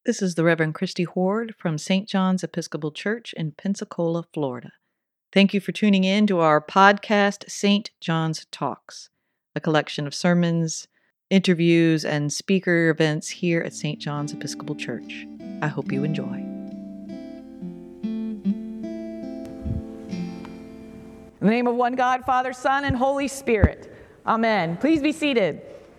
This is the Reverend Christy Horde from St. John's Episcopal Church in Pensacola, Florida. Thank you for tuning in to our podcast, St. John's Talks, a collection of sermons, interviews, and speaker events here at St. John's Episcopal Church. I hope you enjoy. In the name of one God, Father, Son, and Holy Spirit. Amen. Please be seated.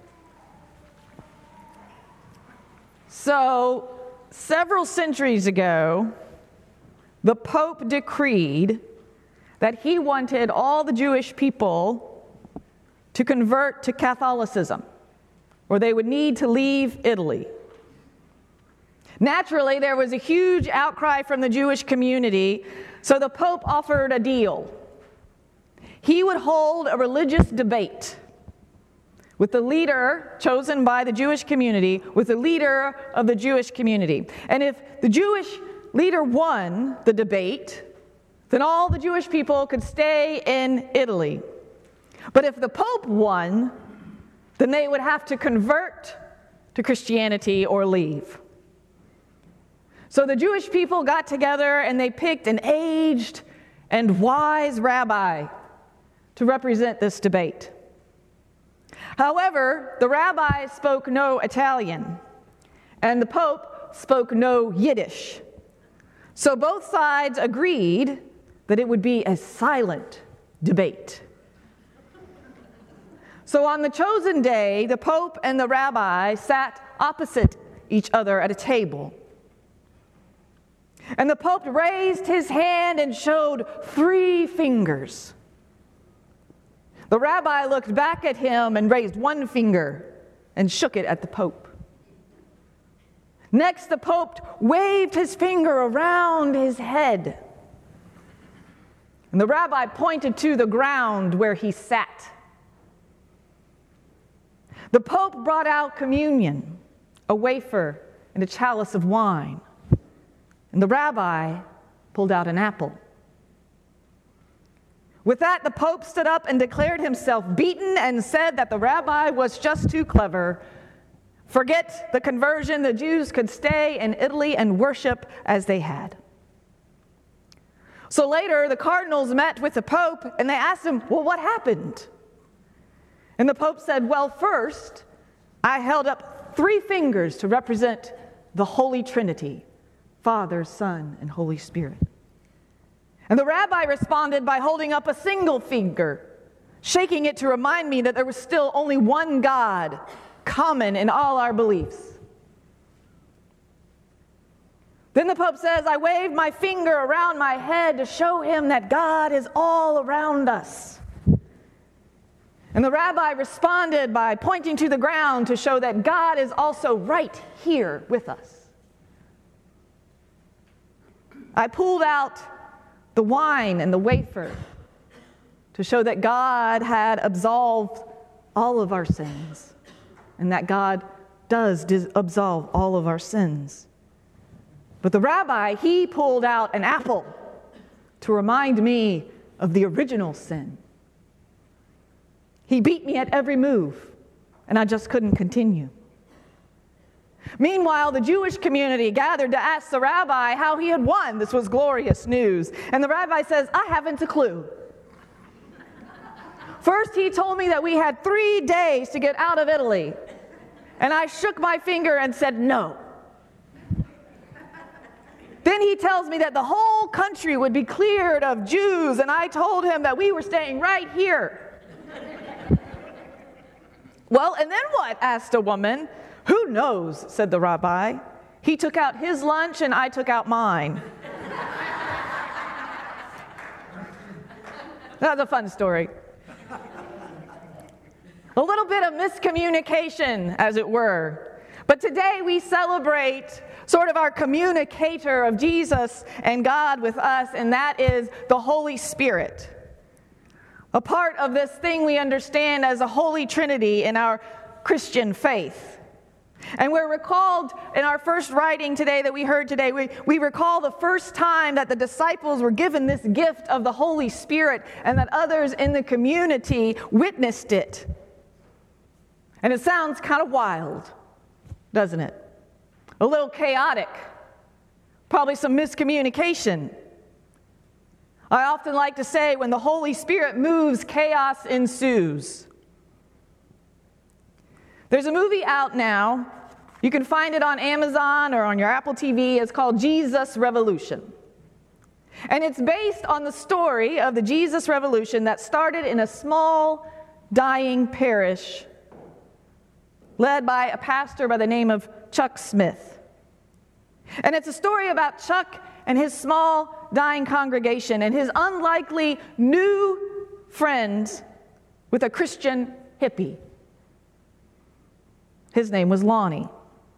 So, several centuries ago, the Pope decreed that he wanted all the Jewish people to convert to Catholicism, or they would need to leave Italy. Naturally, there was a huge outcry from the Jewish community, so the Pope offered a deal. He would hold a religious debate with the leader chosen by the Jewish community, with the leader of the Jewish community. And if the Jewish leader won the debate, then all the Jewish people could stay in Italy. But if the Pope won, then they would have to convert to Christianity or leave. So the Jewish people got together and they picked an aged and wise rabbi to represent this debate. However, the rabbi spoke no Italian, and the Pope spoke no Yiddish. So both sides agreed that it would be a silent debate. So on the chosen day, the Pope and the rabbi sat opposite each other at a table. And the Pope raised his hand and showed 3 fingers. The rabbi looked back at him and raised 1 finger and shook it at the Pope. Next, the Pope waved his finger around his head. And the rabbi pointed to the ground where he sat. The Pope brought out communion, a wafer and a chalice of wine. And the rabbi pulled out an apple. With that, the Pope stood up and declared himself beaten and said that the rabbi was just too clever. Forget the conversion. The Jews could stay in Italy and worship as they had. So later, the cardinals met with the Pope and they asked him, well, what happened? And the Pope said, well, first, I held up 3 fingers to represent the Holy Trinity, Father, Son, and Holy Spirit. And the rabbi responded by holding up a single finger, shaking it to remind me that there was still only one God, common in all our beliefs. Then the Pope says, I waved my finger around my head to show him that God is all around us. And the rabbi responded by pointing to the ground to show that God is also right here with us. I pulled out the wine and the wafer to show that God had absolved all of our sins and that God does absolve all of our sins. But the rabbi, he pulled out an apple to remind me of the original sin. He beat me at every move, and I just couldn't continue. Meanwhile, the Jewish community gathered to ask the rabbi how he had won. This was glorious news. And the rabbi says, I haven't a clue. First, he told me that we had 3 days to get out of Italy. And I shook my finger and said no. Then he tells me that the whole country would be cleared of Jews. And I told him that we were staying right here. Well, and then what? Asked a woman. Who knows, said the rabbi. He took out his lunch and I took out mine. That was a fun story. A little bit of miscommunication, as it were. But today we celebrate sort of our communicator of Jesus and God with us, and that is the Holy Spirit. A part of this thing we understand as a Holy Trinity in our Christian faith. And we're recalled in our first writing today that we heard today, we recall the first time that the disciples were given this gift of the Holy Spirit and that others in the community witnessed it. And it sounds kind of wild, doesn't it? a little chaotic, probably some miscommunication. I often like to say, when the Holy Spirit moves, chaos ensues. There's a movie out now. You can find it on Amazon or on your Apple TV. It's called Jesus Revolution. And it's based on the story of the Jesus Revolution that started in a small, dying parish led by a pastor by the name of Chuck Smith. And it's a story about Chuck and his small, dying congregation and his unlikely new friend with a Christian hippie. His name was Lonnie.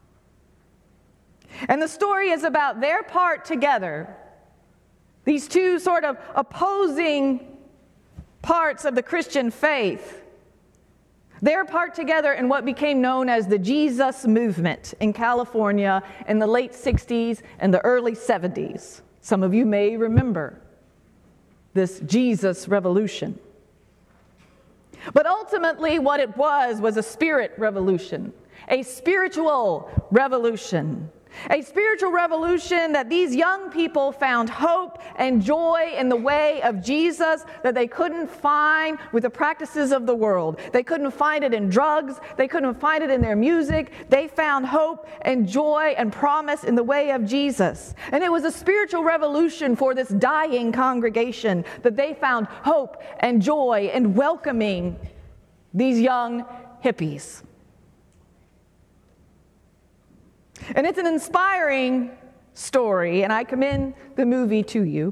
And the story is about their part together, these two sort of opposing parts of the Christian faith, their part together in what became known as the Jesus movement in California in the late 60s and the early 70s. Some of you may remember this Jesus revolution. But ultimately what it was a spirit revolution, a spiritual revolution. A spiritual revolution that these young people found hope and joy in the way of Jesus that they couldn't find with the practices of the world. They couldn't find it in drugs. They couldn't find it in their music. They found hope and joy and promise in the way of Jesus. And it was a spiritual revolution for this dying congregation that they found hope and joy in welcoming these young hippies. And it's an inspiring story, and I commend the movie to you.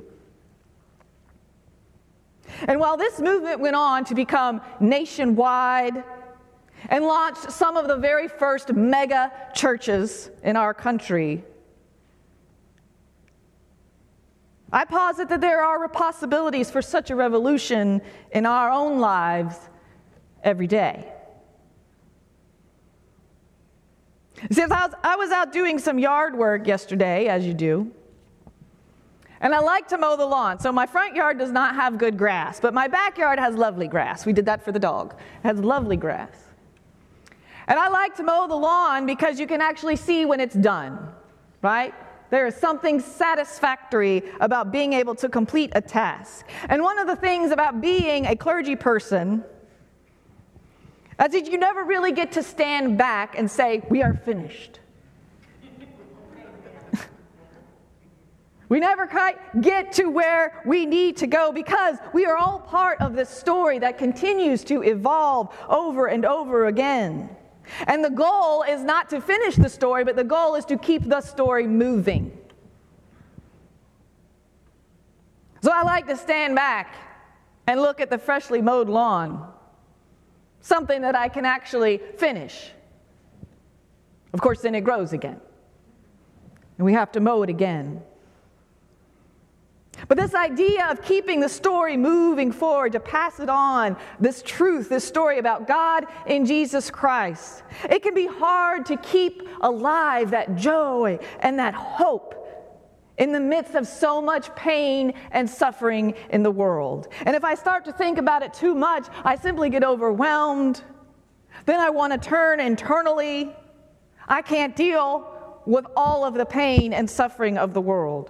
And while this movement went on to become nationwide and launched some of the very first mega churches in our country, I posit that there are possibilities for such a revolution in our own lives every day. See, I was out doing some yard work yesterday, as you do, and I like to mow the lawn. So my front yard does not have good grass, but my backyard has lovely grass. We did that for the dog. It has lovely grass. And I like to mow the lawn because you can actually see when it's done, right? There is something satisfactory about being able to complete a task. And one of the things about being a clergy person is that you never really get to stand back and say, we are finished. We never quite get to where we need to go because we are all part of this story that continues to evolve over and over again. And the goal is not to finish the story, but the goal is to keep the story moving. So I like to stand back and look at the freshly mowed lawn. Something that I can actually finish. Of course, then it grows again. And we have to mow it again. But this idea of keeping the story moving forward, to pass it on, this truth, this story about God in Jesus Christ, it can be hard to keep alive that joy and that hope in the midst of so much pain and suffering in the world. And if I start to think about it too much, I simply get overwhelmed. Then I want to turn internally. I can't deal with all of the pain and suffering of the world.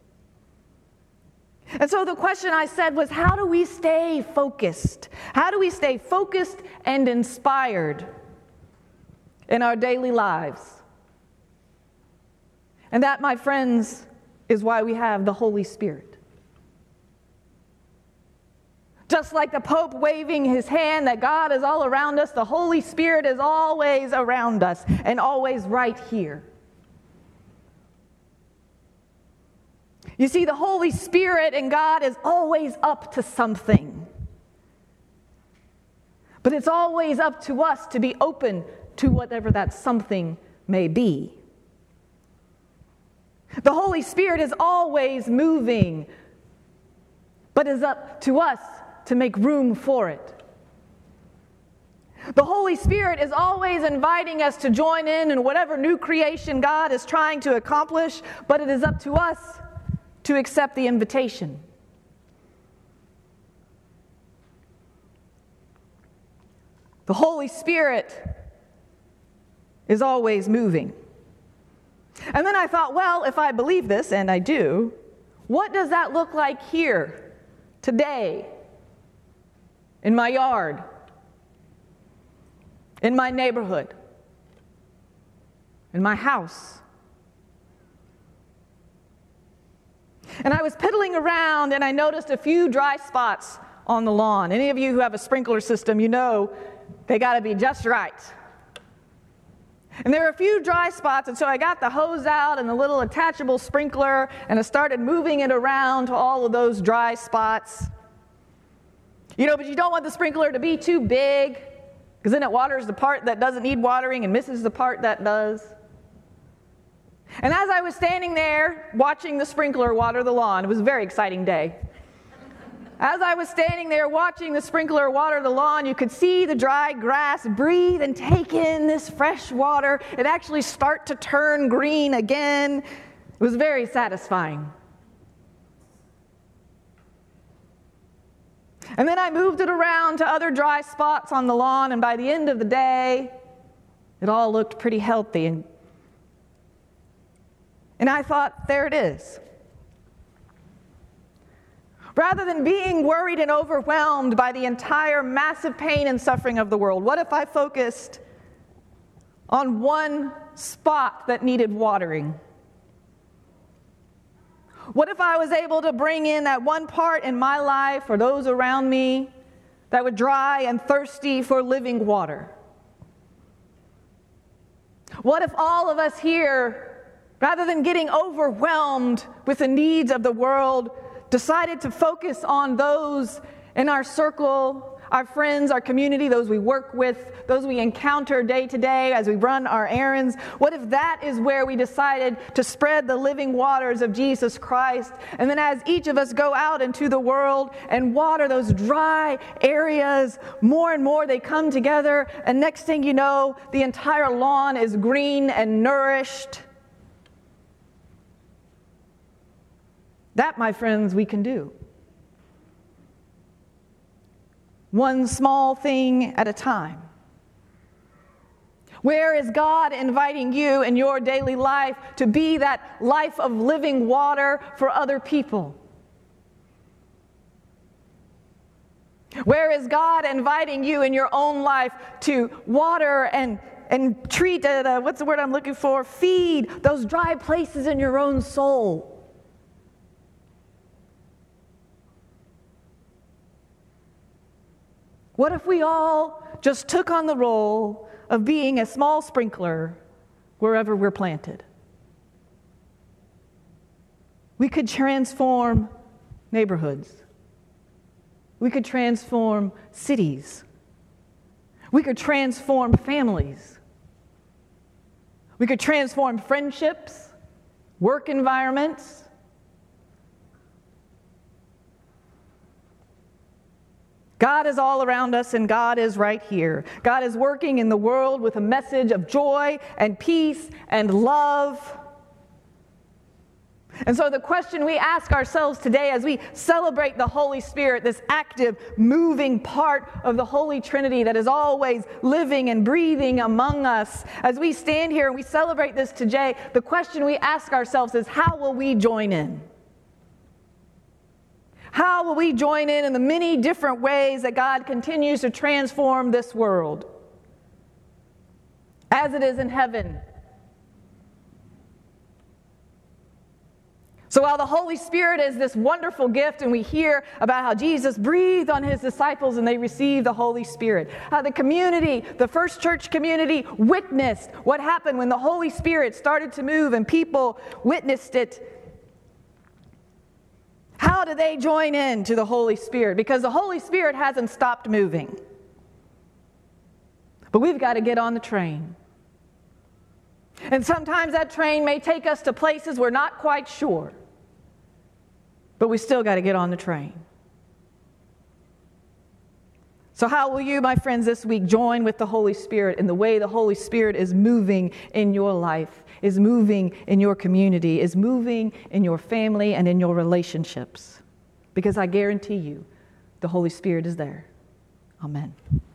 And so the question I said was, how do we stay focused? How do we stay focused and inspired in our daily lives? And that, my friends, is why we have the Holy Spirit. Just like the Pope waving his hand that God is all around us, the Holy Spirit is always around us and always right here. You see, the Holy Spirit and God is always up to something. But it's always up to us to be open to whatever that something may be. The Holy Spirit is always moving, but it's up to us to make room for it. The Holy Spirit is always inviting us to join in whatever new creation God is trying to accomplish, but it is up to us to accept the invitation. The Holy Spirit is always moving. And then I thought, well, if I believe this, and I do, what does that look like here, today, in my yard, in my neighborhood, in my house? And I was piddling around and I noticed a few dry spots on the lawn. Any of you who have a sprinkler system, you know they got to be just right. And there were a few dry spots, and so I got the hose out and the little attachable sprinkler, and I started moving it around to all of those dry spots. You know, but you don't want the sprinkler to be too big, because then it waters the part that doesn't need watering and misses the part that does. And as I was standing there watching the sprinkler water the lawn, it was a very exciting day. As I was standing there watching the sprinkler water the lawn, you could see the dry grass breathe and take in this fresh water. It actually start to turn green again. It was very satisfying. And then I moved it around to other dry spots on the lawn, and by the end of the day, it all looked pretty healthy. And I thought, there it is. Rather than being worried and overwhelmed by the entire massive pain and suffering of the world, what if I focused on one spot that needed watering? What if I was able to bring in that one part in my life or those around me that were dry and thirsty for living water? What if all of us here, rather than getting overwhelmed with the needs of the world, decided to focus on those in our circle, our friends, our community, those we work with, those we encounter day to day as we run our errands? What if that is where we decided to spread the living waters of Jesus Christ? And then as each of us go out into the world and water those dry areas, more and more they come together, and next thing you know, the entire lawn is green and nourished. That, my friends, we can do. One small thing at a time. Where is God inviting you in your daily life to be that life of living water for other people? Where is God inviting you in your own life to water and treat, what's the word I'm looking for? Feed those dry places in your own soul? What if we all just took on the role of being a small sprinkler wherever we're planted? We could transform neighborhoods. We could transform cities. We could transform families. We could transform friendships, work environments. God is all around us, and God is right here. God is working in the world with a message of joy and peace and love. And so the question we ask ourselves today as we celebrate the Holy Spirit, this active, moving part of the Holy Trinity that is always living and breathing among us, as we stand here and we celebrate this today, the question we ask ourselves is, how will we join in? How will we join in the many different ways that God continues to transform this world as it is in heaven? So while the Holy Spirit is this wonderful gift, and we hear about how Jesus breathed on his disciples and they received the Holy Spirit, how the community, the first church community, witnessed what happened when the Holy Spirit started to move and people witnessed it. How do they join in to the Holy Spirit? Because the Holy Spirit hasn't stopped moving. But we've got to get on the train. And sometimes that train may take us to places we're not quite sure. But we still got to get on the train. So how will you, my friends, this week join with the Holy Spirit in the way the Holy Spirit is moving in your life, is moving in your community, is moving in your family and in your relationships? Because I guarantee you, the Holy Spirit is there. Amen.